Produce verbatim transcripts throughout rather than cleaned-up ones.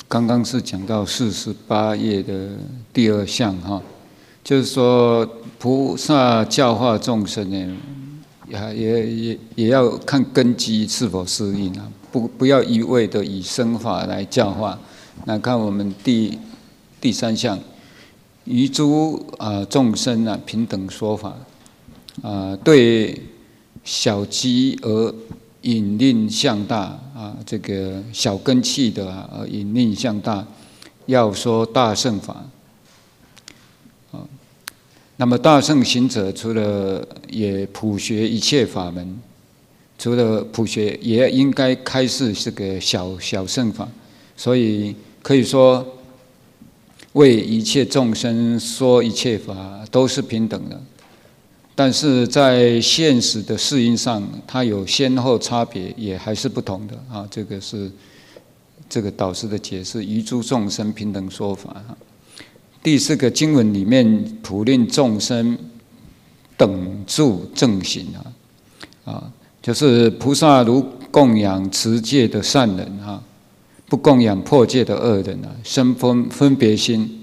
刚刚是讲到四十八页的第二项哈，就是说菩萨教化众生呢，也也也也要看根基是否适应啊，不不要一味的以生法来教化。那看我们第第三项，于诸啊众生啊平等说法啊，对小机而引令向大啊，这个小根器的啊，引令向大，要说大乘法啊。那么大乘行者除了也普学一切法门，除了普学，也应该开示这个小小乘法，所以可以说为一切众生说一切法都是平等的。但是在现实的适应上，它有先后差别，也还是不同的啊。这个是这个导师的解释，于诸众生平等说法。第四个经文里面，普令众生等住正行啊，啊，就是菩萨如供养持戒的善人啊，不供养破戒的恶人啊，生分分别心。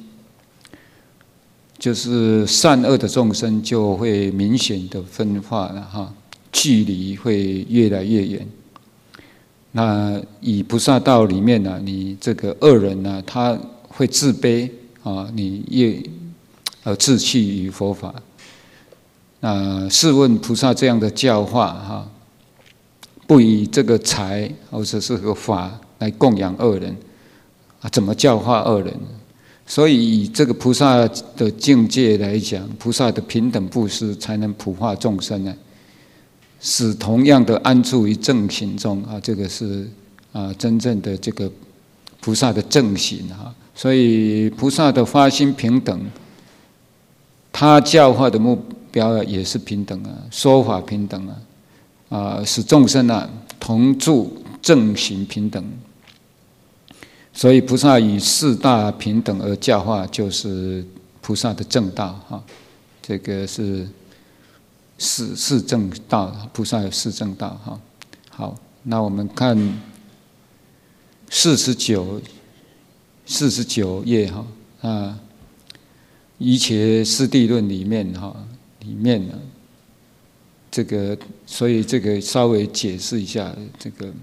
就是善恶的众生就会明显的分化了哈，距离会越来越远。那以菩萨道里面呢、啊，你这个恶人呢、啊，他会自卑啊，你越呃自弃于佛法。那试问菩萨这样的教化哈，不以这个财或者是个法来供养恶人啊，怎么教化恶人？所以以这个菩萨的境界来讲，菩萨的平等布施才能普化众生呢，使同样的安住于正行中啊，这个是啊真正的这个菩萨的正行啊。所以菩萨的发心平等，他教化的目标也是平等啊，说法平等啊，啊使众生啊同住正行平等。所以菩萨以四大平等而教化，就是菩萨的正道哈。这个是四四正道，菩萨有四正道哈。好，那我们看四十九四十九页哈啊，一切四谛论里面哈里面呢，这个所以这个稍微解释一下这个。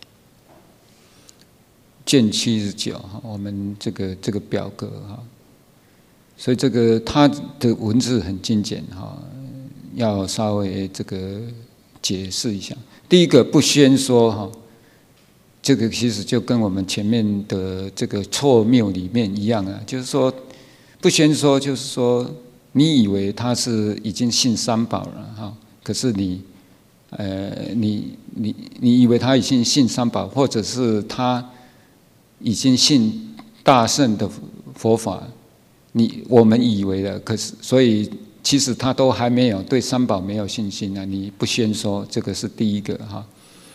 卷七十九哈，我们这个这个表格哈，所以这个它的文字很精简哈，要稍微这个解释一下。第一个不宣说哈，这个其实就跟我们前面的这个错谬里面一样啊，就是说不宣说，就是说你以为他是已经信三宝了哈，可是你呃你你你以为他已经信三宝，或者是他已经信大乘的佛法，你我们以为的，可是所以其实他都还没有对三宝没有信心啊！你不宣说，这个是第一个哈。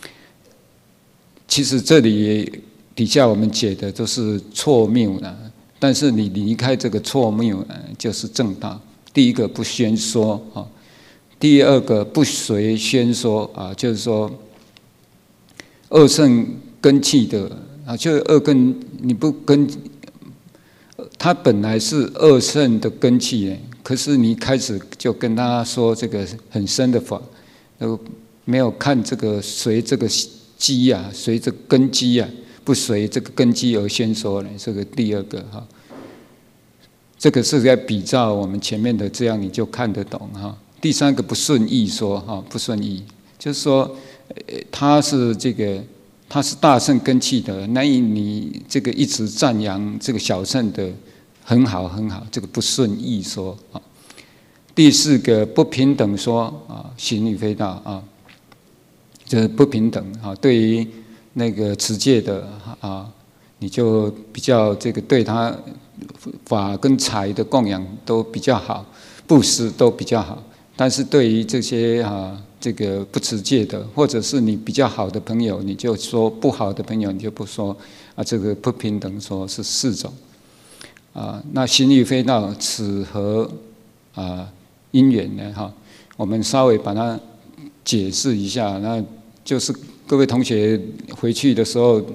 其实这里底下我们解的都是错谬的，但是你离开这个错谬，就是正道。第一个不宣说啊，第二个不随宣说啊，就是说二乘根器的。啊，就是二根，你不根，他本来是二乘的根器呢，可是你开始就跟他说这个很深的法，都没有看这个随这个基啊，随这个根基啊，不随这个根基而宣说呢，这个第二个哈，这个是在比照我们前面的，这样你就看得懂哈。第三个不顺意说哈，不顺意，就是说，他是这个。他是大乘根器的，那你这个一直赞扬这个小乘的很好很好，这个不顺意说啊。第四个不平等说啊，行与非道啊，就是不平等啊。对于那个持戒的啊，你就比较这个对他法跟财的供养都比较好，布施都比较好，但是对于这些啊。这个不持戒的，或者是你比较好的朋友，你就说；不好的朋友，你就不说。啊，这个不平等说是四种。啊，那行与非道，此何啊因缘呢？哈，我们稍微把它解释一下。那就是各位同学回去的时候，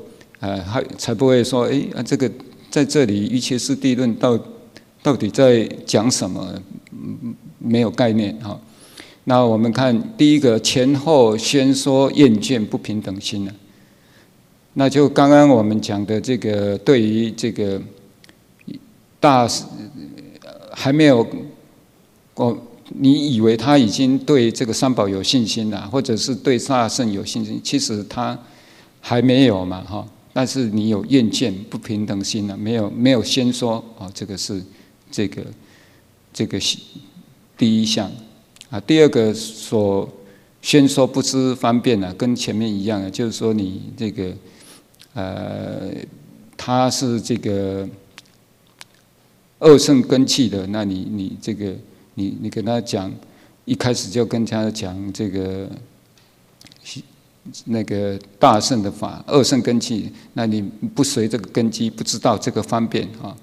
呃，还才不会说，哎啊，这个在这里一切是地论到到底在讲什么？嗯，没有概念哈。那我们看第一个前后先说厌倦不平等心呢，那就刚刚我们讲的这个对于这个大还没有我。你以为他已经对这个三宝有信心了，或者是对大乘有信心，其实他还没有嘛，哈。但是你有厌倦不平等心了，没有没有先说哦，这个是这个这个第一项啊。第二个所先说不知方便啊，跟前面一样啊，就是说你这个呃，他是这个二乘根器的，那你你这个。你你跟他讲，一开始就跟他讲这个那个大乘的法，二乘根器，那你不随这个根基，不知道这个方便啊。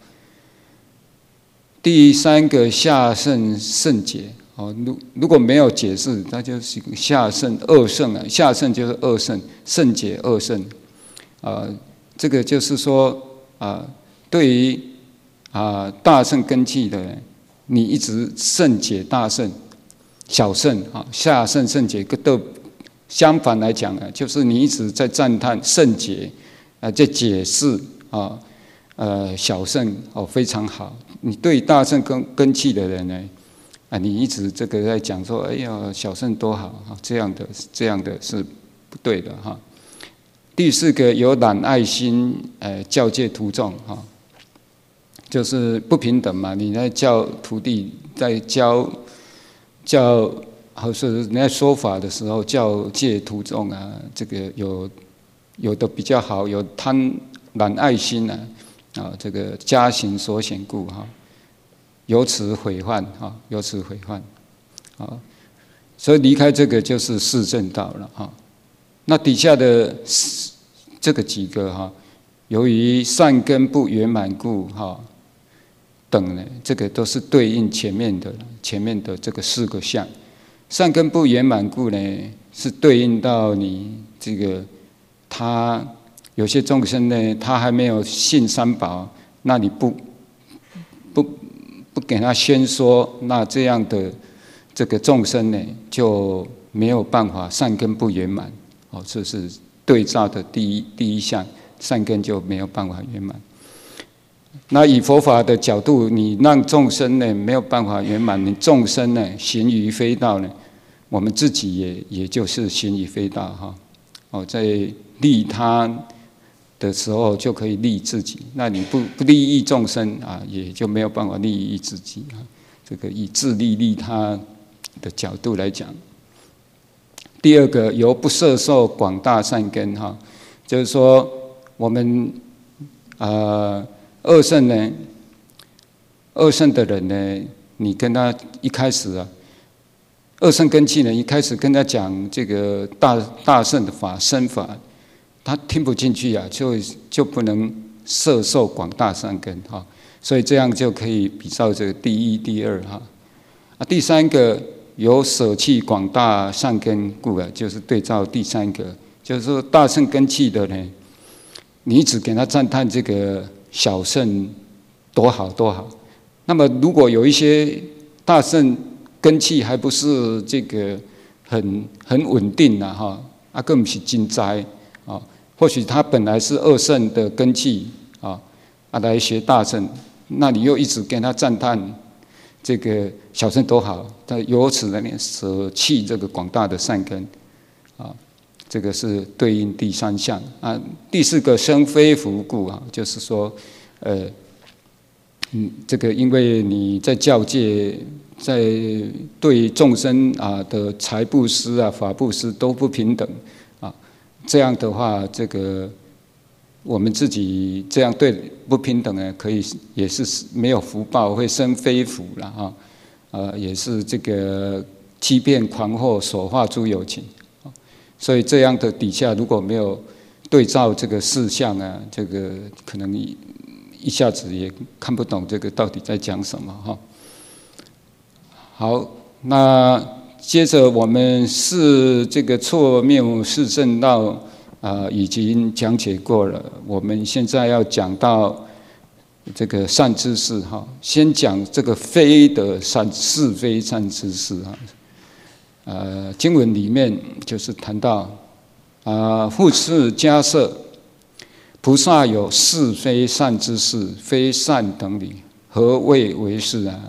第三个下乘圣解哦，如如果没有解释，那就是下乘二乘啊，下乘就是二乘，圣解二乘啊，这个就是说啊，对于啊大乘根器的人。你一直圣解大圣，小圣啊，下圣圣解都相反来讲啊，就是你一直在赞叹圣解啊，在解释啊，呃，小圣哦非常好。你对大圣根根器的人呢，啊，你一直这个在讲说，哎呀，小圣多好啊，这样的这样的是不对的哈。第四个有染爱心，呃，教戒徒众哈。就是不平等嘛，你在教徒弟，在教教，或是你在说法的时候教戒徒众啊，这个有有的比较好，有贪婪爱心啊，啊，这个家行所显故哈，由此毁患哈，由此毁患，啊，所以离开这个就是四正道了哈。那底下的这个几个哈，由于善根不圆满故哈。等呢，这个都是对应前面的前面的这个四个相，善根不圆满故呢，是对应到你这个他有些众生呢，他还没有信三宝，那你不不不给他先说，那这样的这个众生呢，就没有办法善根不圆满哦，这是对照的第一第一项，善根就没有办法圆满。那以佛法的角度，你让众生呢没有办法圆满，你众生呢行于非道呢，我们自己也也就是行于非道哈。哦，在利他的时候就可以利自己，那你不不利益众生啊，也就没有办法利益自己啊。这个以自利利他的角度来讲，第二个由不摄受广大善根哈，就是说我们呃。二乘呢，二乘的人呢，你跟他一开始啊，二乘根器呢，一开始跟他讲这个大大乘的法身法，他听不进去啊，就就不能摄受广大善根哈，所以这样就可以比照这个第一、第二哈。啊，第三个有舍弃广大善根故啊，就是对照第三个，就是说大乘根器的呢，你只给他赞叹这个。小乘多好多好，那么如果有一些大乘根器还不是这个很很稳定呐哈，啊更不是精斋啊，或许他本来是二乘的根器啊，啊来学大乘，那你又一直跟他赞叹这个小乘多好，他由此呢舍弃这个广大的善根啊。这个是对应第三项啊，第四个生非福故啊，就是说，呃，嗯，这个因为你在教界，在对众生啊的财布施啊、法布施都不平等啊，这样的话，这个我们自己这样对不平等呢，可以也是没有福报，会生非福了啊，呃，也是这个欺骗狂惑所化诸有情。所以这样的底下如果没有对照这个事项啊，这个可能一一下子也看不懂这个到底在讲什么哈。好，那接着我们是这个错谬四正道啊、呃、已经讲解过了。我们现在要讲到这个善知识哈，先讲这个非的善是非善知识哈。呃，经文里面就是谈到啊，复次迦叶，菩萨有是非善知识，非善等理，何谓为是啊？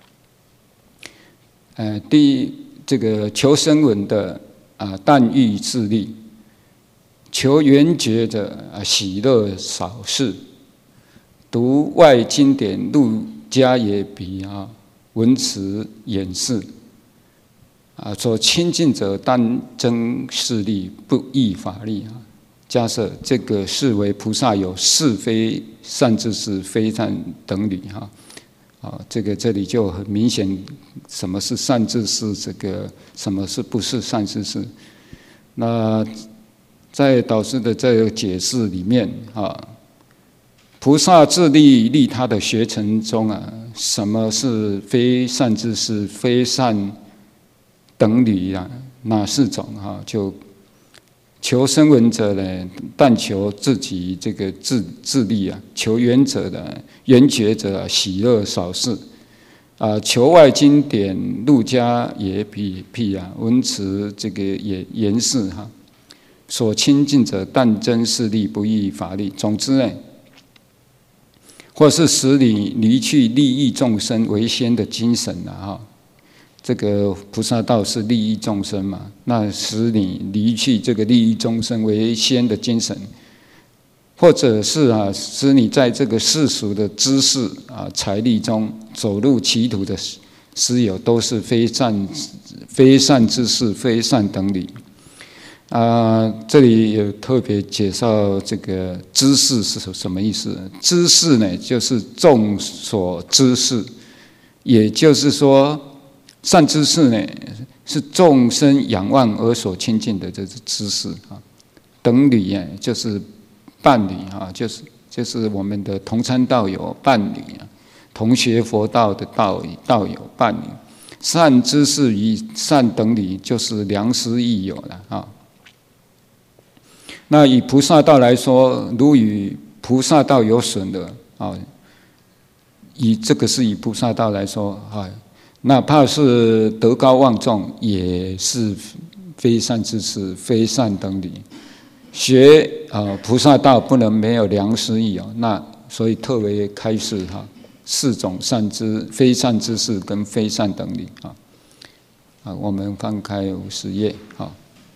呃，第一，这个求声闻的啊，但欲自利；求圆觉的啊，喜乐少事；读外经典，入家也比啊，文辞演示。啊，所亲近者但争势力，不议法力啊。假设这个视为菩萨有是非善知识，非善等理哈。啊，这个这里就很明显，什么是善知识，这个什么是不是善知识？那在导师的这个解释里面啊，菩萨自利利他的学程中啊，什么是非善知识，非善等理啊，哪四种哈？就求声闻者呢，但求自己这个自自利啊；求圆者的圆觉者、啊、喜乐少事啊；求外经典，入家也辟辟啊；文辞这个也言示哈。所亲近者，但争势力，不议法力。总之呢，或是使你离去利益众生为先的精神啊哈。这个菩萨道是利益众生嘛？那使你离去这个利益众生为先的精神，或者是啊，使你在这个世俗的知识啊、财力中走入歧途的师友，都是非善、非善知识、非善等理。啊，这里有特别介绍这个知识是什么意思？知识呢，就是众所知识，也就是说。善知识呢，是众生仰望而所亲近的这是知识啊。等理啊，就是伴侣啊，就是就是我们的同参道友伴侣啊，同学佛道的道道友伴侣。善知识与善等理就是良师益友了啊。那以菩萨道来说，如与菩萨道有损的啊，以这个是以菩萨道来说啊。哪怕是德高望重，也是非善知识、非善等理。学啊、呃、菩萨道不能没有良师益友，那所以特别开示哈四种善知、非善知识跟非善等理啊。啊，我们翻开五十页啊。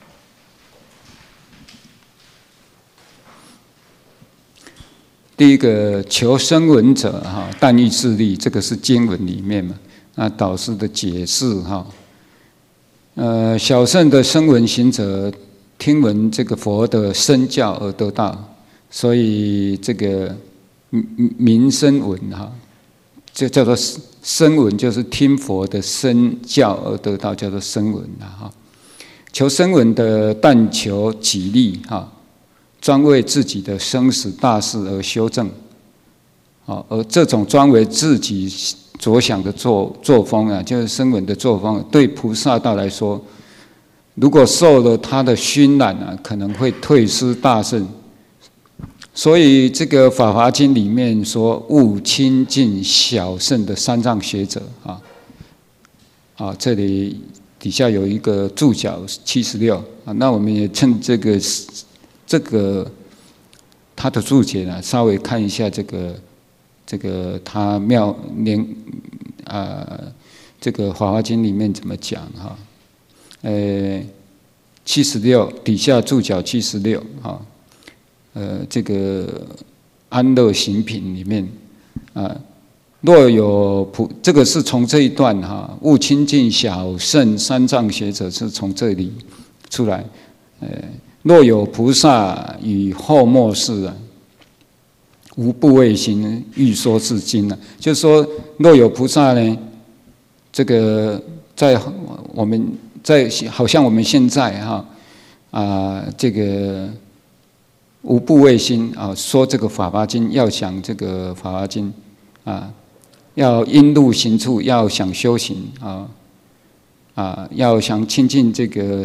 第一个求声闻者哈，但欲自利，这个是经文里面嘛。那导师的解释哈，呃，小乘的声闻行者听闻这个佛的身教而得道，所以这个名声闻哈，这叫做声闻，就是听佛的身教而得道，叫做声闻哈。求声闻的但求己利哈，专为自己的生死大事而修正，啊，而这种专为自己着想的作作风啊，就是声闻的作风，对菩萨道来说，如果受了他的熏染啊，可能会退失大圣。所以这个《法华经》里面说，勿亲近小乘的三藏学者啊。啊，这里底下有一个注脚七十六啊，那我们也趁这个这个他的注解呢，稍微看一下这个。这个他妙连啊、呃，这个《法华经》里面怎么讲哈？呃，七十六底下注脚七十六哈，呃，这个安乐行品里面啊，若有菩，这个是从这一段哈，勿亲近小乘三藏学者是从这里出来。呃，若有菩萨与后末世啊。无怖畏心，欲说是经啊，就是说，若有菩萨呢，这个在我们在好像我们现在哈啊，这个无怖畏心啊，说这个法华经，要讲这个法华经啊，要因路行处，要想修行啊啊，要想亲近这个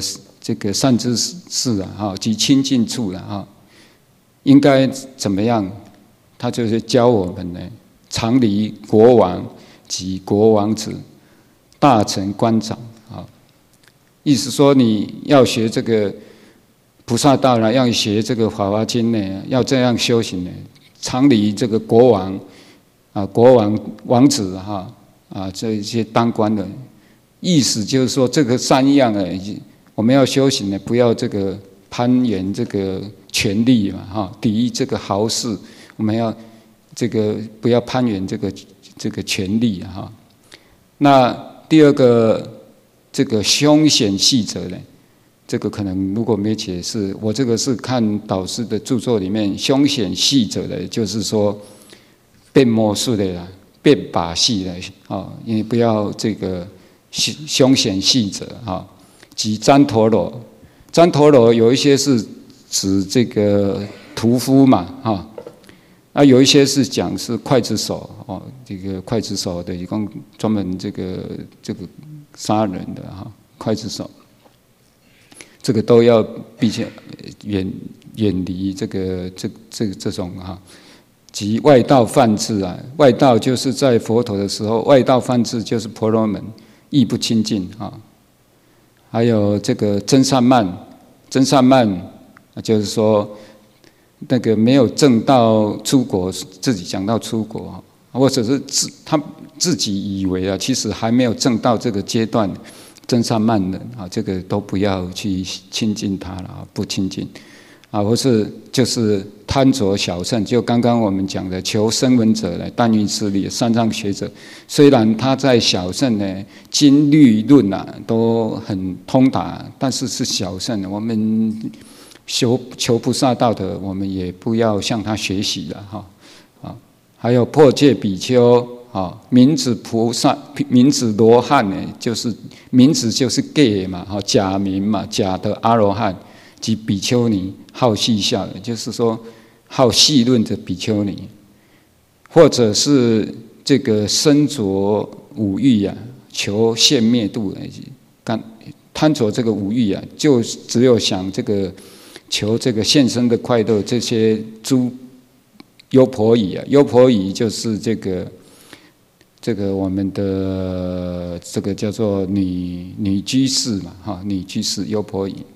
这个善知识啊，哈，及亲近处了啊，应该怎么样？他就是教我们呢，常离国王及国王子、大臣官长啊。意思说，你要学这个菩萨道呢，要学这个《法华经》呢，要这样修行呢，常离这个国王啊、国王、王子哈啊这一些当官的。意思就是说，这个三样呢，我们要修行呢，不要这个攀援这个权力嘛，哈，第一这个豪士，我们要这个不要攀援这个这个权力哈。那第二个，这个凶险细则呢，这个可能如果没解释，我这个是看导师的著作里面，凶险细则的，就是说变魔术的啦，变把戏的啊，因为不要这个凶险细则哈。及旃陀罗，旃陀罗有一些是指这个屠夫嘛，哈，啊有一些是讲是刽子手哦，这个刽子手的一共专门这个这个杀人的哈，刽子手，这个都要必须远远离这个这这这种哈，及外道梵志啊，外道就是在佛陀的时候，外道梵志就是婆罗门，亦不亲近啊。还有这个真善慢，真善慢就是说，那个没有证到出国，自己讲到出国，或者是自他自己以为啊，其实还没有证到这个阶段，真善慢人啊，这个都不要去亲近他了，不亲近啊，或是就是贪着小乘，就刚刚我们讲的求声闻者呢，但欲自利，三藏学者，虽然他在小乘呢，经律论啊都很通达，但是是小乘，我们求求菩萨道的，我们也不要向他学习了哈啊。还有破戒比丘啊，名子菩萨，名子罗汉呢，就是名子就是 gay 嘛，哈，假名嘛，假的阿罗汉。及比丘尼好细笑的，就是说好细论的比丘尼，或者是这个身着五欲呀、啊，求现灭度的，干贪着这个五欲啊，就只有想这个求这个现身的快乐，这些诸优婆夷啊，优婆夷就是这个这个我们的这个叫做女女居士嘛，哈，女居士优婆夷。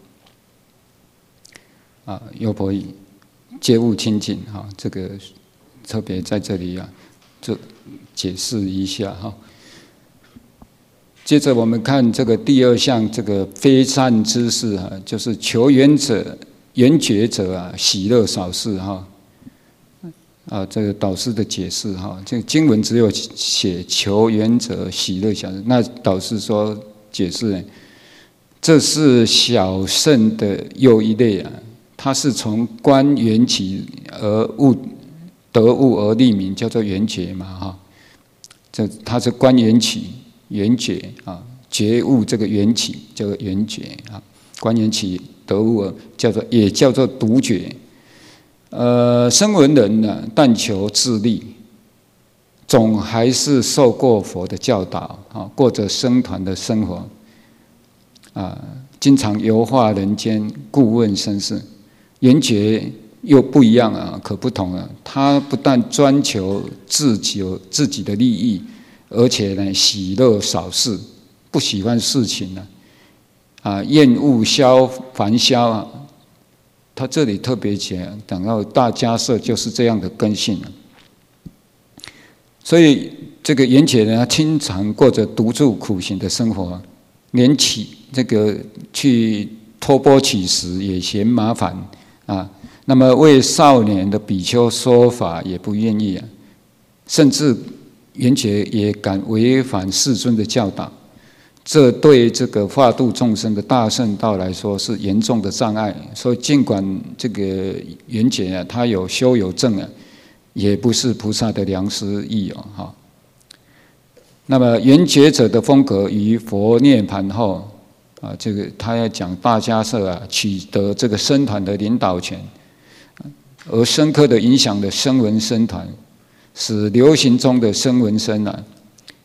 啊，优婆夷皆勿亲近哈，这个特别在这里啊，就解释一下哈。接着我们看这个第二项，这个非善知识啊，就是求缘者、缘觉者啊，喜乐少事哈。啊，这个导师的解释哈，这个经文只有写求缘者喜乐少事，那导师说解释呢，这是小乘的又一类啊。它是从观缘起而悟得悟而立名，叫做缘觉嘛，哈。这它是观缘起缘觉啊，觉悟这个缘起叫做缘觉啊，观缘起得悟而叫做也叫做独觉。呃，声闻人呢，但求自利，总还是受过佛的教导啊，过着僧团的生活啊，经常游化人间，故问生事。缘觉又不一样啊，可不同了。他不但专求自己自己的利益，而且呢，喜乐少事，不喜欢事情呢，啊，厌恶消烦嚣啊。他这里特别讲，讲到大迦叶就是这样的根性啊。所以这个缘觉呢，他经常过着独住苦行的生活，连起这个去托钵乞食也嫌麻烦。啊，那么为少年的比丘说法也不愿意啊，甚至缘觉也敢违反世尊的教导，这对这个化度众生的大圣道来说是严重的障碍。所以尽管这个缘觉啊，他有修有证啊，也不是菩萨的良师益友哈。那么缘觉者的风格于佛涅盘后。啊，这个他要讲大迦叶啊，取得这个僧团的领导权，而深刻的影响了声闻僧团，使流行中的声闻僧啊，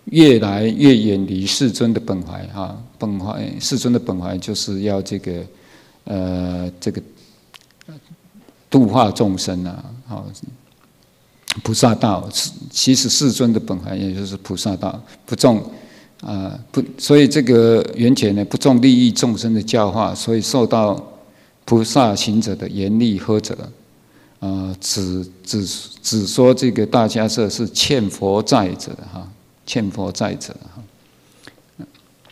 越来越远离世尊的本怀哈，本怀世尊的本怀就是要这个呃这个度化众生啊，好菩萨道，其实世尊的本怀也就是菩萨道，不重啊、呃、不，所以这个缘觉呢不重利益众生的教化，所以受到菩萨行者的严厉呵责。啊，只只只说这个大迦叶是欠佛债者哈，欠佛债者哈。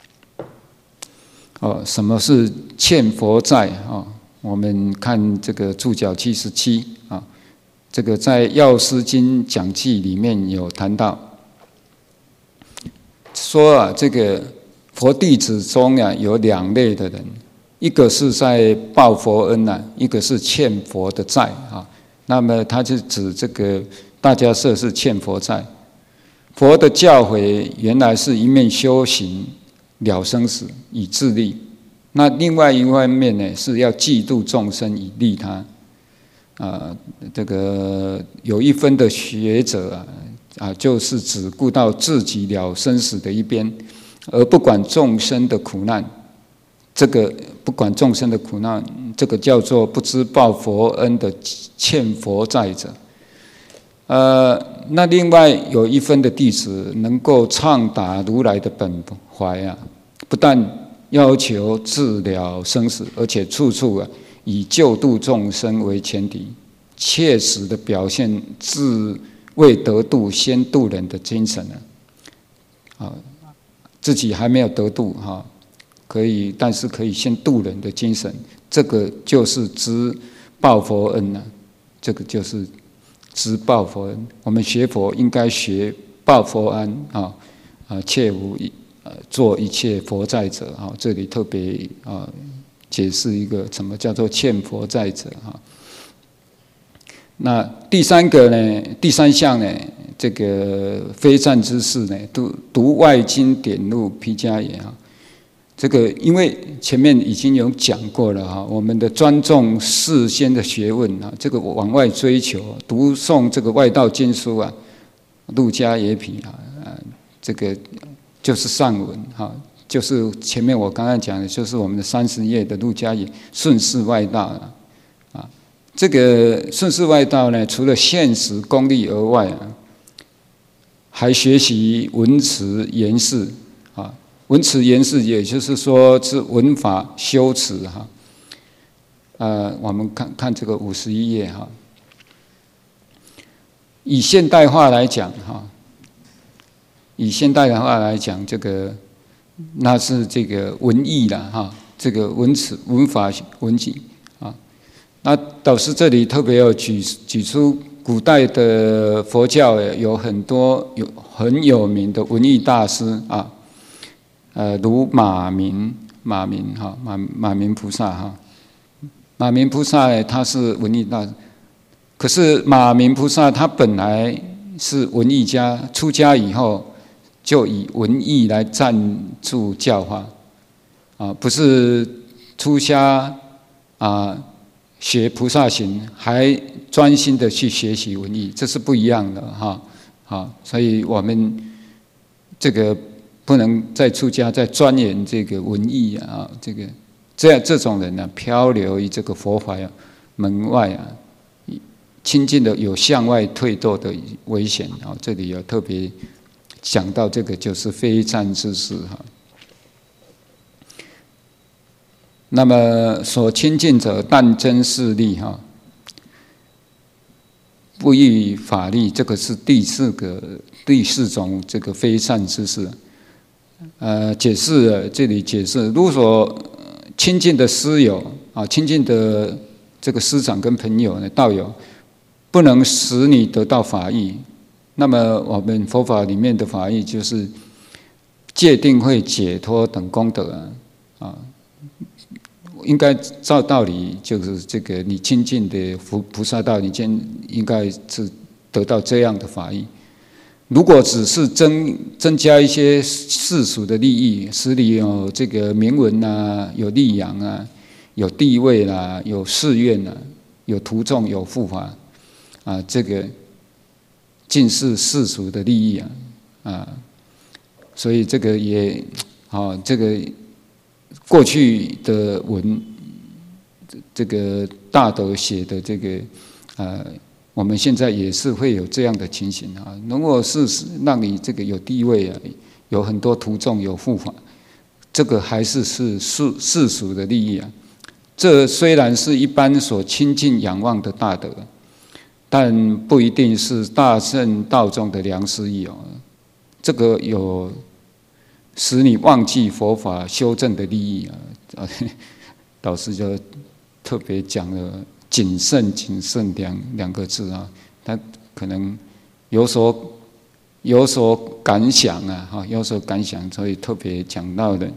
哦，什么是欠佛债啊？我们看这个注脚七十七啊，这个在《药师经讲记》里面有谈到，说啊，这个佛弟子中啊有两类的人，一个是在报佛恩呐、啊，一个是欠佛的债啊。那么他就指这个大迦叶是欠佛债，佛的教诲原来是一面修行了生死以自利，那另外一方面呢是要济度众生以利他。啊、呃，这个有一分的学者啊啊，就是只顾到自己了生死的一边，而不管众生的苦难。这个不管众生的苦难，这个叫做不知报佛恩的欠佛债者。呃，那另外有一分的弟子能够畅达如来的本怀啊，不但要求治了生死，而且处处啊以救度众生为前提，切实的表现自未得度先度人的精神啊。啊，自己还没有得度哈。啊可以，但是可以先度人的精神，这个就是知报佛恩呐、啊。这个就是知报佛恩。我们学佛应该学报佛恩啊啊，切勿呃做一切佛债者啊。这里特别啊解释一个什么叫做欠佛债者啊。那第三个呢，第三项呢，这个非善之事呢，读读外经典入披迦也啊。这个因为前面已经有讲过了哈，我们的专重世间的学问啊，这个往外追求，读诵这个外道经书啊，入迦耶毗啊，这个就是上文哈，就是前面我刚刚讲的，就是我们的三十页的入迦耶顺世外道啊，啊，这个顺世外道呢，除了现实功利而外啊，还学习文辞言事啊。文辞言事，也就是说是文法修辞哈。呃，我们看看这个五十一页哈。以现代化来讲哈，以现代的话来讲，这个那是这个文艺了哈，这个文辞文法文景啊。那导师这里特别要举举出古代的佛教有很多有很有名的文艺大师啊。呃，如马明，马明哈，马马明菩萨哈，马明菩萨他是文艺大，可是马明菩萨他本来是文艺家，出家以后就以文艺来赞助教化，啊，不是出家啊学菩萨行，还专心的去学习文艺，这是不一样的哈，好，所以我们这个。不能再出家，再钻研这个文艺啊，这个这样这种人呢、啊，漂流于这个佛法门外啊，亲近的有向外退堕的危险啊。这里有特别讲到这个，就是非善之事哈。那么所亲近者，但真势利哈，不依法力，这个是第四个第四种这个非善之事。呃，解释这里解释，如果说亲近的师友啊，亲近的这个师长跟朋友呢，道友，不能使你得到法益，那么我们佛法里面的法益就是戒定慧解脱等功德啊，啊，应该照道理就是这个你亲近的佛菩萨道，你先应该是得到这样的法益。如果只是增增加一些世俗的利益，使你有这个名闻啊，有利养啊，有地位啦、啊，有寺院啊，有徒众，有护法啊，这个尽是世俗的利益啊啊， 所以这个也啊，这个过去的文，这个大德写的这个呃，我们现在也是会有这样的情形啊。如果是让你这个有地位啊，有很多徒众有护法，这个还是是世世俗的利益啊。这虽然是一般所亲近仰望的大德，但不一定是大乘道中的良师益友。这个有使你忘记佛法修正的利益啊！导师就特别讲了“谨慎”“谨慎”两两个字啊，他可能有所有所感想啊，哈，有所感想，所以特别讲到的。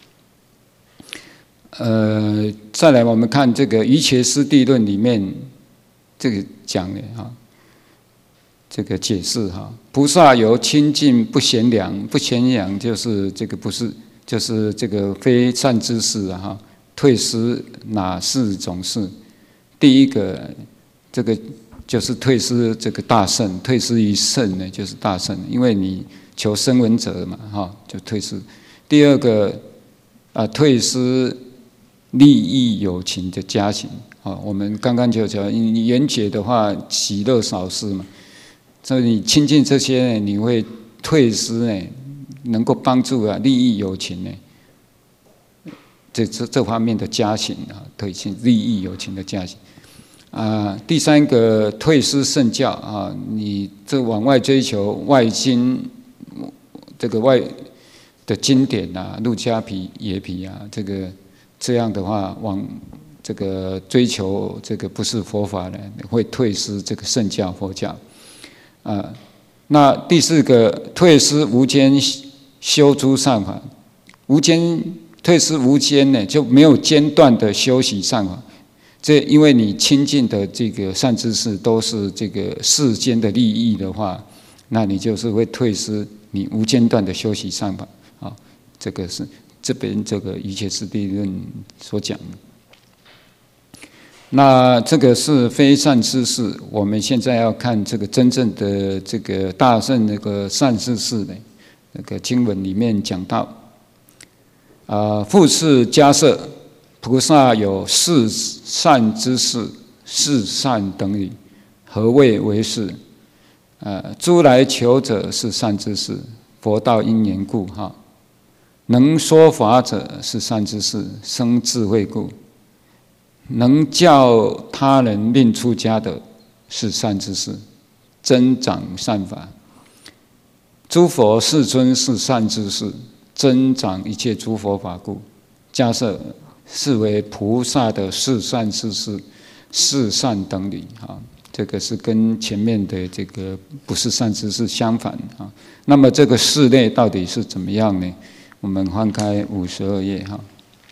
呃，再来我们看这个《瑜伽师地论》里面这个讲的哈，这个解释哈，菩萨由清净不贤良，不贤良就是这个不是，就是这个非善知识啊哈，退失哪四种事？第一个，这个就是退失这个大圣，退失于圣呢，就是大圣，因为你求声闻者嘛哈，就退失。第二个啊，退失利益有情的家庭啊，我们刚刚就讲，你缘觉的话，喜乐少失嘛，所以你亲近这些呢，你会退失呢，能够帮助啊利益有情呢，这这这方面的家庭啊，退失利益有情的家庭啊。第三个退失圣教啊，你这往外追求外经，这个外的经典啊，路加皮、耶皮啊，这个。这样的话，往这个追求这个不是佛法呢，会退失这个圣教佛教啊。那第四个，退失无间修诸善法，无间退失无间呢，就没有间断的修习善法。这因为你亲近的这个善知识都是这个世间的利益的话，那你就是会退失你无间断的修习善法啊。这个是。这边这个《瑜伽师地论》所讲的，那这个是非善知识。我们现在要看这个真正的这个大乘那个善知识的那个经文里面讲到，啊，复次迦摄，菩萨有四善之事，四善等理，何谓为是？呃，诸来求者是善知识，佛道因缘故哈。能说法者是善知识，生智慧故；能教他人令出家的是善知识，增长善法。诸佛世尊是善知识，增长一切诸佛法故。迦摄是为菩萨的四善知识，四善等理啊。这个是跟前面的这个不是善知识相反啊。那么这个四类到底是怎么样呢？我们翻开五十二页哈。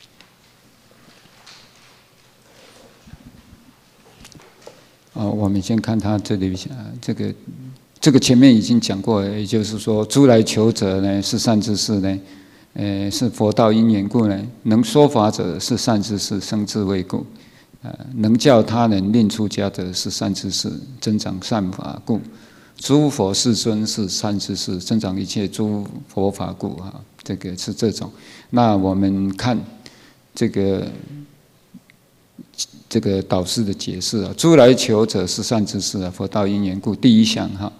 啊，我们先看他这里这个这个前面已经讲过，也就是说，诸来求者呢是善知识呢，呃，是佛道因缘故呢；能说法者是善知识，生智慧故；呃，能教他人令出家者是善知识，增长善法故。诸佛世尊是善知识，增长一切诸佛法故啊。这个是这种。那我们看这个这个导师的解释啊，诸来求者是善知识啊，佛道因缘故。第一项哈，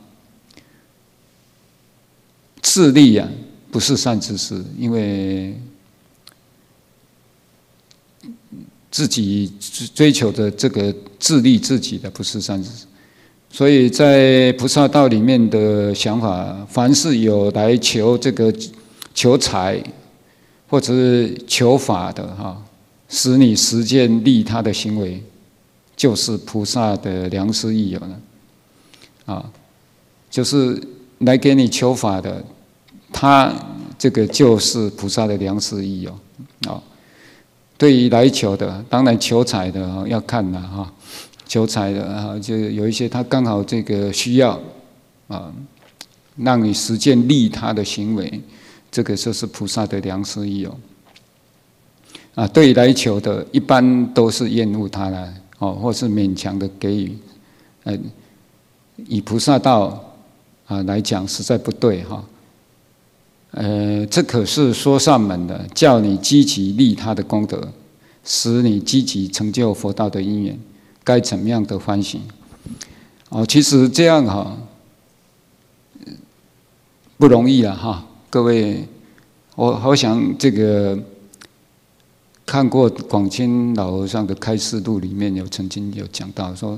自利啊不是善知识，因为自己追求的这个自利自己的不是善知识。所以在菩萨道里面的想法，凡是有来求这个求财或者是求法的哈，使你实践利他的行为，就是菩萨的良师益友了啊，就是来给你求法的，他这个就是菩萨的良师益友啊。对于来求的，当然求财的要看了哈。求财的啊，就有一些他刚好这个需要啊，让你实践利他的行为，这个就是菩萨的良师益友啊。对于来求的，一般都是厌恶他了哦，或是勉强的给予，呃，以菩萨道啊来讲，实在不对哈。 呃，这可是说上门的，叫你积极利他的功德，使你积极成就佛道的因缘，该怎么样的欢喜？哦，其实这样哈不容易啊哈，各位，我好想这个看过广钦老和尚的开示录里面有曾经有讲到说，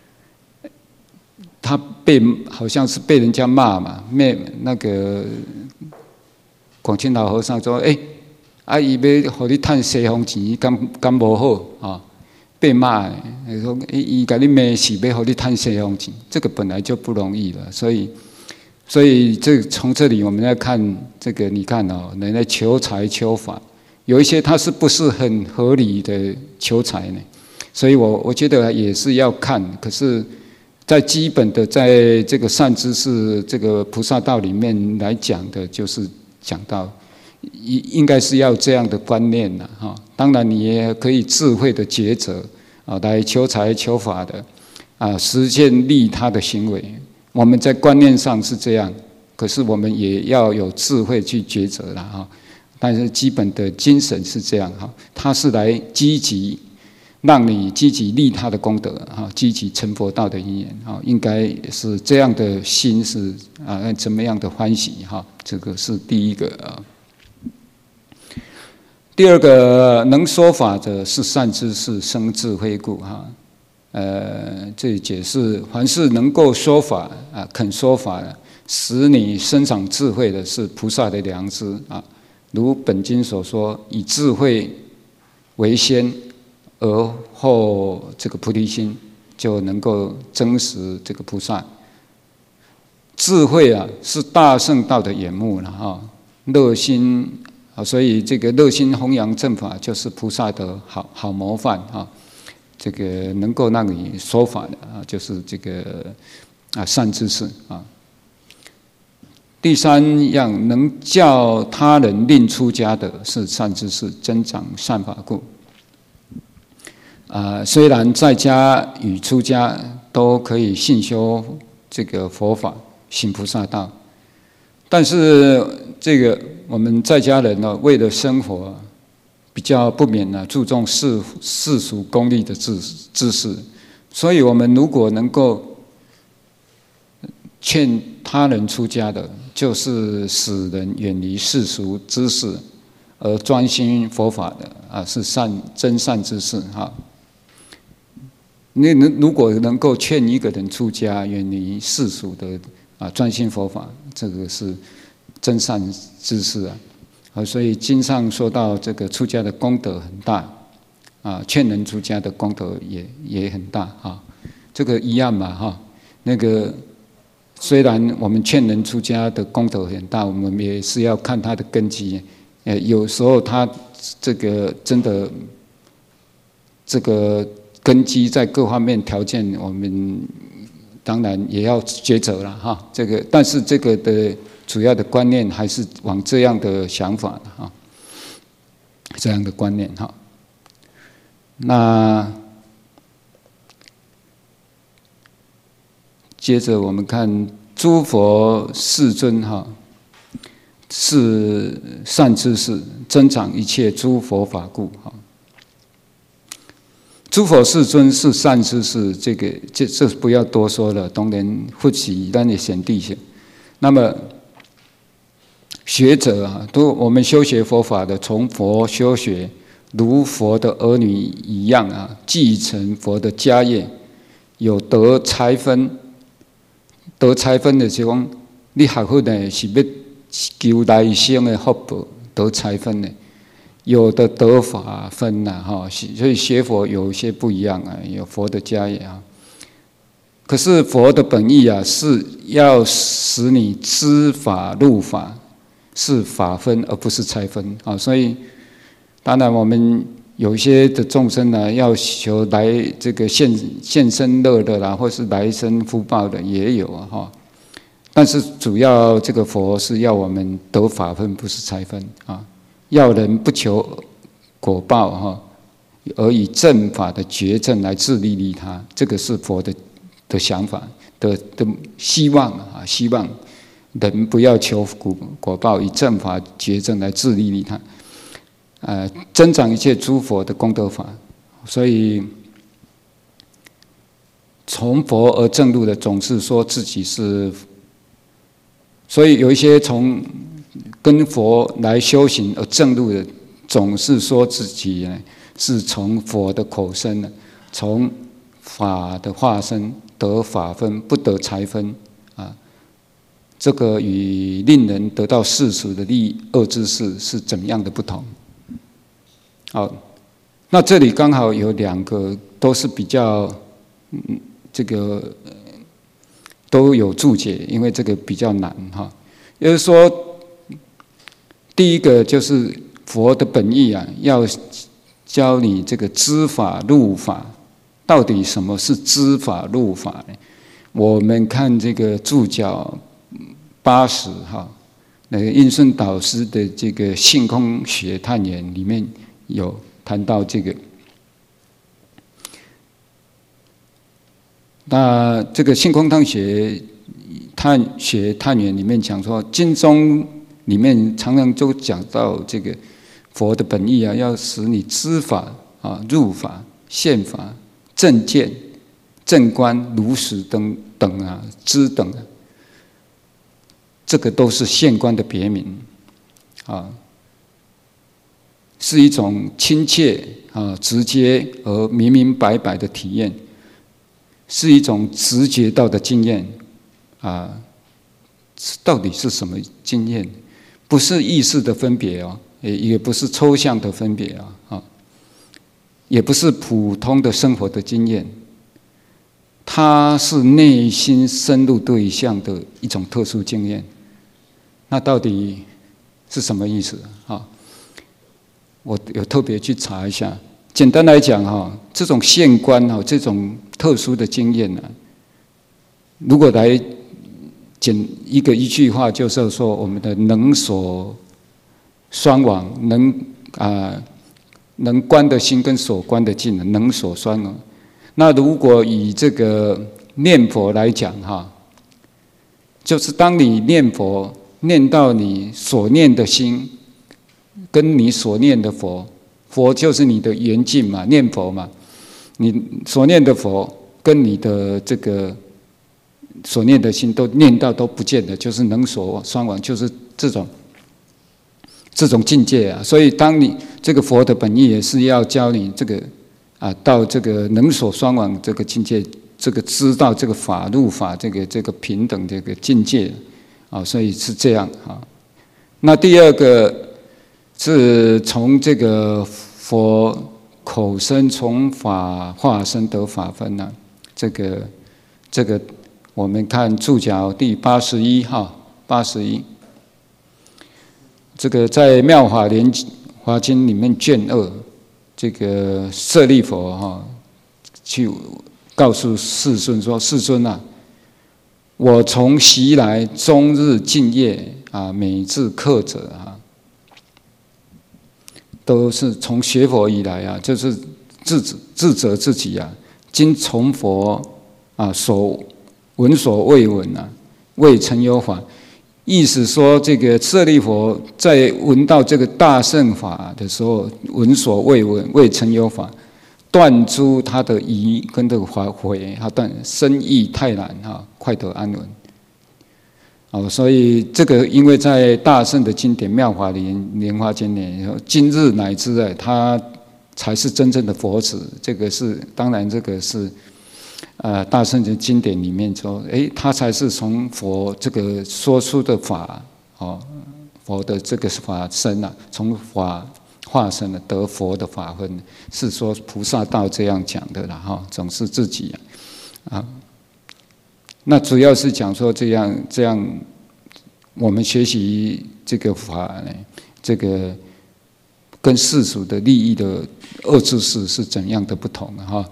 他被好像是被人家骂嘛，被那个。广钦老和尚说：“哎、欸，啊，伊要互你趁西方钱，敢敢无好啊？被骂，说伊伊甲你骂是要互你趁西方钱，这个本来就不容易了。所以，所以这从这里我们来看这个，你看哦，人家求财求法，有一些他是不是很合理的求财呢？所以我我觉得也是要看，可是。”在基本的，在这个善知识这个菩萨道里面来讲的，就是讲到，应应该是要这样的观念呐，哈。当然，你也可以智慧的抉择啊，来求财求法的，啊，实现利他的行为。我们在观念上是这样，可是我们也要有智慧去抉择了哈。但是基本的精神是这样哈，它是来积极。让你积极利他的功德啊，积极成佛道的因缘啊，应该是这样的心是啊，怎么样的欢喜哈？这个是第一个啊。第二个，能说法者是善知识生智慧故哈。呃，这里解释，凡是能够说法啊，肯说法的，使你生长智慧的，是菩萨的良知啊。如本经所说，以智慧为先。而后这个菩提心就能够真实这个菩萨智慧啊，是大圣道的眼目了哈。乐心啊，所以这个乐心弘扬正法就是菩萨的好好模范啊。这个能够让你说法的啊，就是这个啊善知识啊。第三样，能叫他人令出家的是善知识，增长善法故。啊、呃，虽然在家与出家都可以信修这个佛法，行菩萨道，但是这个我们在家人呢，为了生活，比较不免呢注重世世俗功利的知知识，所以我们如果能够劝他人出家的，就是使人远离世俗知识，而专心佛法的啊，是善真善知识哈。你如果能够劝一个人出家，远离世俗的啊，专心佛法，这个是真善知识啊。啊，所以经上说到这个出家的功德很大啊，劝人出家的功德也也很大啊。这个一样嘛哈。那个虽然我们劝人出家的功德很大，我们也是要看他的根基。呃，有时候他这个真的这个。根基在各方面条件，我们当然也要抉择了哈。这个，但是这个的主要的观念还是往这样的想法哈，这样的观念哈。那接着我们看诸佛世尊哈，是善知识，增长一切诸佛法故哈。诸佛世尊是善知识，这个这这不要多说了，当然不起咱的显地性。那么学者啊，都我们修学佛法的，从佛修学，如佛的儿女一样啊，继承佛的家业，有得财分。得财分的时候，你学佛呢是要求来生的福报，得财分的。有的得法分呐，哈，所以学佛有一些不一样啊，有佛的家业啊。可是佛的本意啊，是要使你知法入法，是法分而不是财分啊。所以，当然我们有些的众生呢，要求来这个现现生乐的啦，或是来生福报的也有啊，哈。但是主要这个佛是要我们得法分，不是财分啊。要人不求果报哈，而以正法的觉证来自利利他，这个是佛的的想法的的希望啊，希望人不要求果果报，以正法觉正来自利利他，呃，增长一切诸佛的功德法。所以，从佛而证入的，总是说自己是。所以有一些从跟佛来修行而证入的，总是说自己呢是从佛的口身呢，从法的化身得法分，不得财分啊。这个与令人得到世俗的利益恶知识是怎么样的不同？好，那这里刚好有两个都是比较，嗯，这个都有注解，因为这个比较难哈。也就是说，第一个就是佛的本意啊，要教你这个知法入法。到底什么是知法入法呢？我们看这个注脚八十哈，那个印顺导师的这个性空学探研里面有谈到这个。那这个性空探学探学探研里面讲说，经中里面常常就讲到这个佛的本意啊，要使你知法啊、入法、现法、正见、正观、如实等等啊，知等啊，这个都是现观的别名啊，是一种亲切啊、直接而明明白白的体验，是一种直觉到的经验啊。到底是什么经验？不是意识的分别哦，也也不是抽象的分别啊，啊，也不是普通的生活的经验，它是内心深入对象的一种特殊经验。那到底是什么意思啊？我有特别去查一下。简单来讲哈，这种现观哈，这种特殊的经验呢，如果来简一个一句话，就是说我们的能所双往，能啊、呃、能观的心跟所观的境，能所双往。那如果以这个念佛来讲哈，就是当你念佛念到你所念的心，跟你所念的佛，佛就是你的缘境嘛，念佛嘛，你所念的佛跟你的这个所念的心都念到都不见的，就是能所双往，就是这种这种境界啊。所以当你这个佛的本意也是要教你这个啊，到这个能所双往这个境界，这个知道这个法入法这个这个平等这个境界啊，所以是这样啊。那第二个是从这个佛口身从法化身得法分呢、啊，这个这个。我们看注脚第八十一号，八十一，这个在《妙法莲华经》里面卷二，这个舍利佛哈，去告诉世尊说：“世尊啊，我从昔来终日敬业啊，每至课者啊，都是从学佛以来啊，就是自自责自己啊，今从佛啊所。”闻所未闻啊，未曾有法。意思说，这个舍利佛在闻到这个大乘法的时候，闻所未闻，未曾有法，断诸他的疑跟这个怀悔，他断生意泰然哈，快得安稳。哦，所以这个因为在大乘的经典《妙法莲莲华经》里，今日乃至啊，他才是真正的佛子。这个是当然，这个是。呃，大乘的经典里面说，哎，他才是从佛这个说出的法，哦，佛的这个法身啊，从法化身了得佛的法分，是说菩萨道这样讲的啦，哈，总是自己啊，啊，那主要是讲说这样这样，我们学习这个法呢，这个跟世俗的利益的恶知识是怎样的不同哈。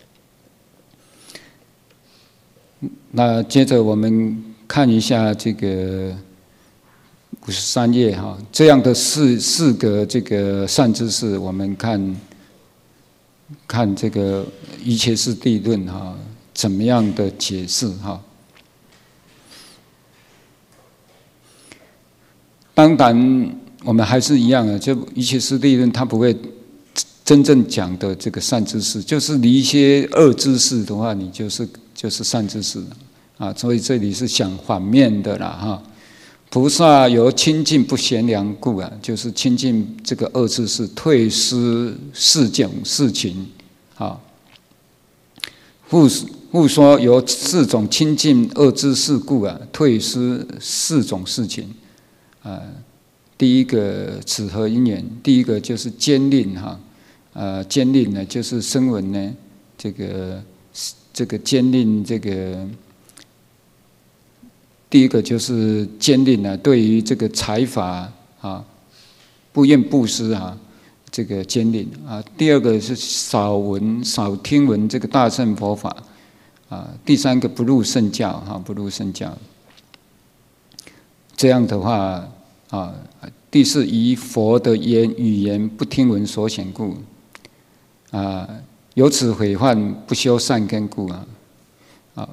那接着我们看一下这个五十三页哈，这样的四四个这个善知识，我们看看这个一切是地论哈，怎么样的解释哈？ 当然我们还是一样的，就一切师地论，它不会真正讲的这个善知识，就是你一些恶知识的话，你就是就是善知识啊。所以这里是想反面的啦哈。菩萨由清净不贤良故啊，就是清净这个恶知识，退失世种事情啊。复复说由四种清净恶知识故啊，退失四种事情啊。第一个此合因缘，第一个就是坚令哈，呃，坚令呢就是声闻呢，这个这个坚令这个。第一个就是坚定啊，对于这个财法啊，不愿布施啊，这个坚定啊。第二个是少闻少听闻这个大乘佛法啊。第三个不入圣教哈，不入圣教。这样的话啊，第四以佛的言语言不听闻所显故啊，由此毁患不修善根故啊啊。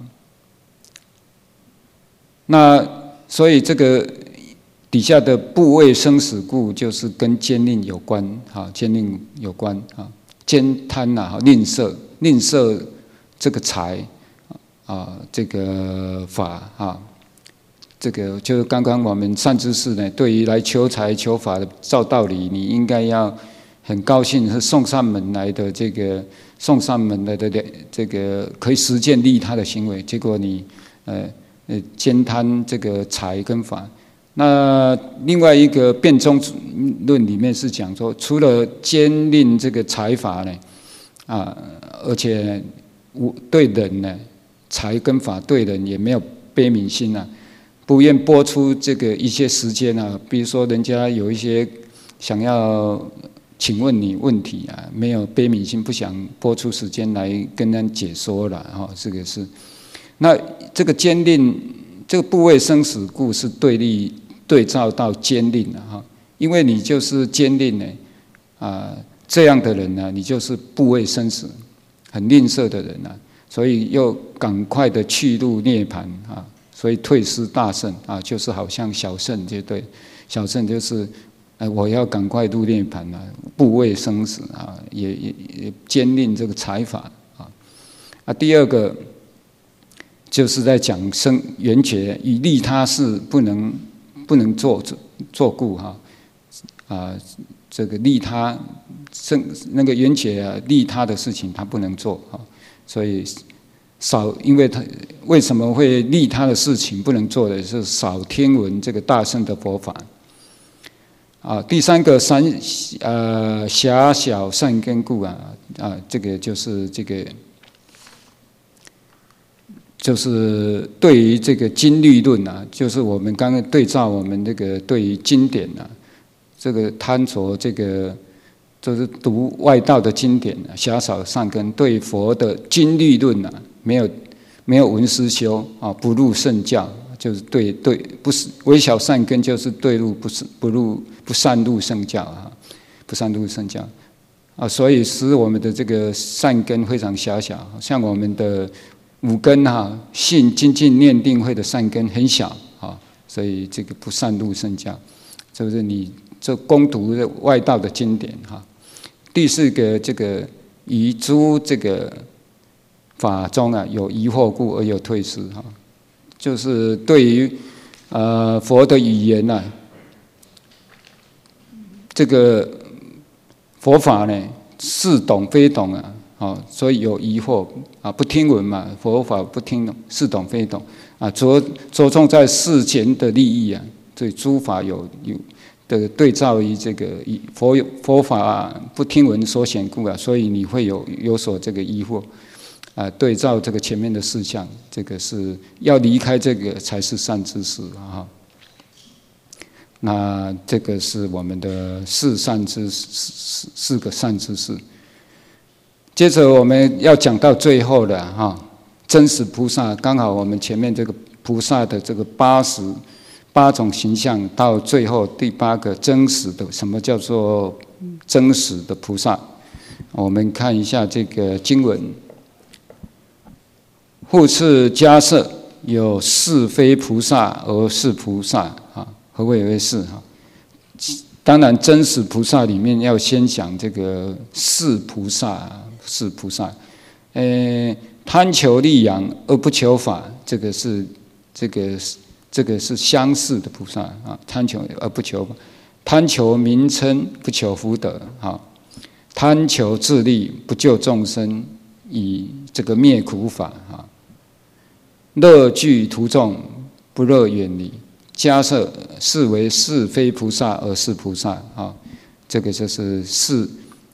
那所以这个底下的部位生死故，就是跟坚令有关，哈，坚令有关啊，坚贪呐，吝啬，吝啬这个财啊，这个法啊，这个就是刚刚我们善知识呢，对于来求财求法的，照道理你应该要很高兴，是送上门来的这个送上门来的这个可以实践利他的行为，结果你呃。呃，兼贪这个财跟法。那另外一个辩中论里面是讲说，除了兼令这个财法呢，啊，而且对人呢，财跟法对人也没有悲悯心啊，不愿拨出这个一些时间啊，比如说人家有一些想要请问你问题啊，没有悲悯心，不想拨出时间来跟人解说了哈，这个是。那这个坚令，这个部位生死故是对立对照到坚令了哈，因为你就是坚令呢，啊，这样的人呢，你就是部位生死，很吝啬的人啊，所以又赶快的去入涅槃啊，所以退失大圣啊，就是好像小圣就对，小圣就是，呃，我要赶快入涅槃啊，部位生死啊，也也也坚令这个财法啊，啊，第二个。就是在讲生缘觉以利他事不能不能做做故哈啊，这个利他生那个缘觉啊利他的事情他不能做哈，所以少因为他为什么会利他的事情不能做的是少听闻这个大乘的佛法啊。第三个三呃狭小善根故啊啊，这个就是这个。就是对于这个经律论啊，就是我们刚刚对照我们这个对于经典啊，这个贪着这个就是读外道的经典啊，狭少善根，对佛的经律论啊，没有没有闻思修啊，不入圣教，就是对对不是微小善根，就是对入不是不入不善入圣教啊，不善入圣教啊，所以使我们的这个善根非常狭小，像我们的。五根哈，信精进念定慧的善根很小啊，所以这个不善入圣教，就是你这攻读外道的经典哈。第四个这个于诸这个法中啊有疑惑故而有退失哈，就是对于呃佛的语言呐、啊，这个佛法呢似懂非懂啊。哦，所以有疑惑啊，不听闻嘛，佛法不听懂，似懂非懂啊，着着重在世间的利益啊，对诸法有有的对照于这个佛佛法、啊、不听闻所显故啊，所以你会有有所这个疑惑啊，对照这个前面的事项，这个是要离开这个才是善知识啊。那这个是我们的四善知四四个善知识。接着我们要讲到最后的哈，真实菩萨，刚好我们前面这个菩萨的这个八十八种形象，到最后第八个真实的，什么叫做真实的菩萨？我们看一下这个经文，复次迦叶有是非菩萨而是菩萨啊，何谓为是哈？ 当然，真实菩萨里面要先讲这个是菩萨，是菩萨。呃，贪求利养而不求法，这个是这个这个是相似的菩萨啊。贪求而不求法，贪求名称不求福德啊，贪求自利不救众生，以这个灭苦法啊。乐具途众不乐远离。假设视为是非菩萨而是菩萨啊，这个就是是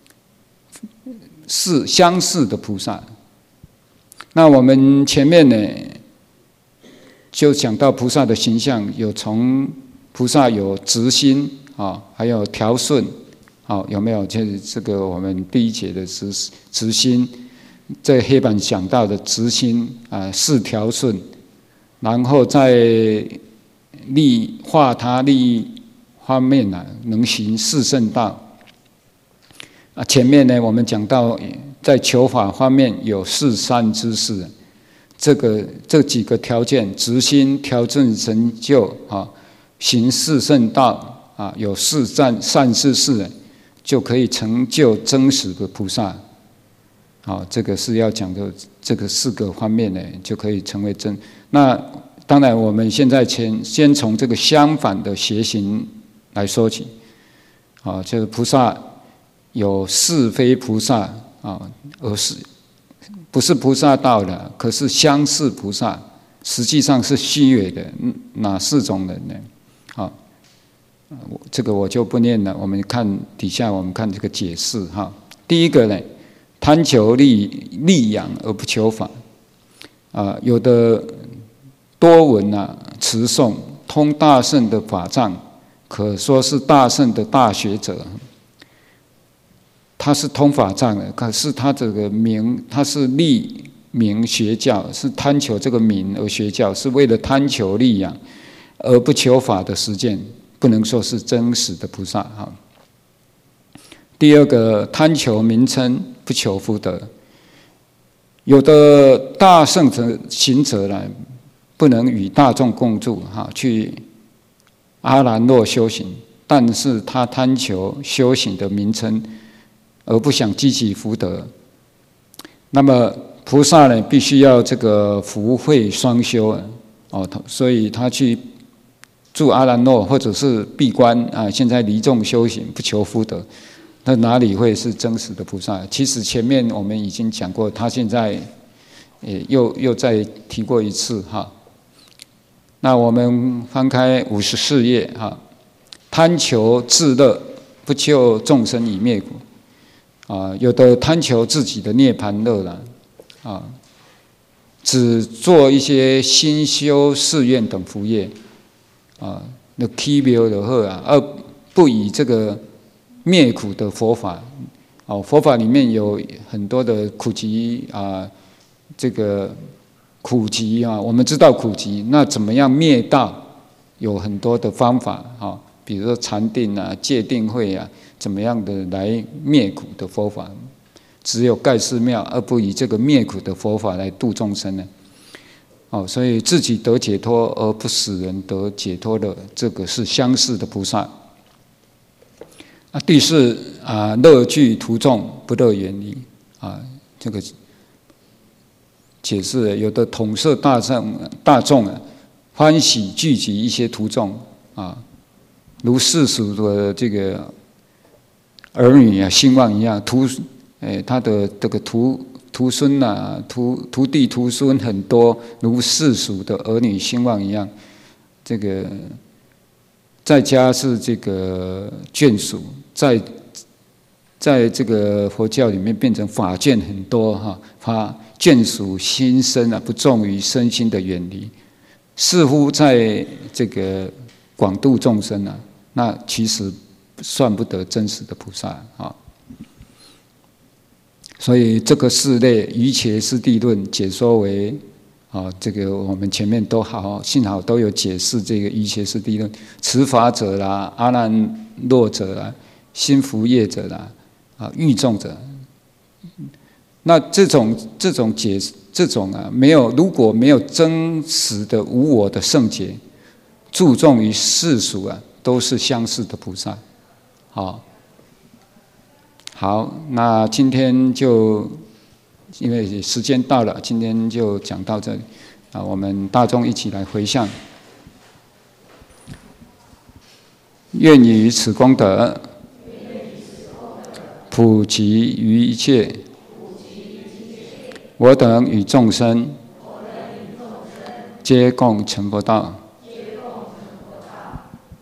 是相似的菩萨。那我们前面呢，就讲到菩萨的形象，有从菩萨有直心啊，还有调顺，好，有没有？就是这个我们第一节的直直心，在黑板讲到的直心啊，是调顺，然后在利化他利益方面呢、啊，能行四圣道。啊，前面呢，我们讲到在求法方面有四善知识，这个这几个条件，直心、调正成就啊，行四圣道啊，有四善善知识，就可以成就真实的菩萨。好，这个是要讲的这个四个方面呢，就可以成为真。那当然，我们现在先先从这个相反的邪行来说起，啊，就是菩萨有是非菩萨啊，而是不是菩萨道的，可是相似菩萨，实际上是虚伪的，哪四种人呢？啊，这个我就不念了，我们看底下，我们看这个解释哈。第一个呢，贪求利利养而不求法，啊，有的。多闻啊，持诵通大圣的法藏，可说是大圣的大学者。他是通法藏的，可是他这个名，他是利名学教，是贪求这个名而学教，是为了贪求利养而不求法的实践，不能说是真实的菩萨哈。第二个，贪求名称不求福德，有的大圣者行者来。不能与大众共住哈，去阿兰若修行，但是他贪求修行的名称，而不想积极福德。那么菩萨呢，必须要这个福慧双修哦，所以他去住阿兰若或者是闭关啊，现在离众修行，不求福德，那哪里会是真实的菩萨？其实前面我们已经讲过，他现在也又又再提过一次哈。那我们翻开五十四页哈，贪求自乐，不救众生以灭苦。啊，有的贪求自己的涅槃乐了，啊，只做一些心修誓愿等福业，啊，那起妙就好啊，而不以这个灭苦的佛法。哦，佛法里面有很多的苦集啊，这个。苦集啊，我们知道苦集，那怎么样灭道？有很多的方法啊，比如说禅定啊、戒定慧啊，怎么样的来灭苦的佛法？只有盖世妙，而不以这个灭苦的佛法来度众生呢？哦，所以自己得解脱而不使人得解脱的，这个是相似的菩萨。啊，第四啊，乐具途众不乐远离啊，这个。解释有的统摄大众，大众啊，欢喜聚集一些徒众啊，如世俗的这个儿女啊兴旺一样，徒诶他的这个徒徒孙呐、徒徒弟徒孙很多，如世俗的儿女兴旺一样。这个在家是这个眷属，在在这个佛教里面变成法眷很多哈，法。眷属心生啊，不重于身心的远离，似乎在这个广度众生啊，那其实算不得真实的菩萨啊。所以这个四类瑜伽师地论解说为啊，这个我们前面都好，幸好都有解释这个瑜伽师地论，持法者啦、阿难若者啦、心福业者啦、啊欲众者。那这种这种解这种啊，没有如果没有真实的无我的圣洁，注重于世俗啊， 都是相似的菩萨。好，好，那今天就因为时间到了，今天就讲到这里啊，我们大众一起来回向，愿以此功德普及于一切我等与众生皆共成佛道。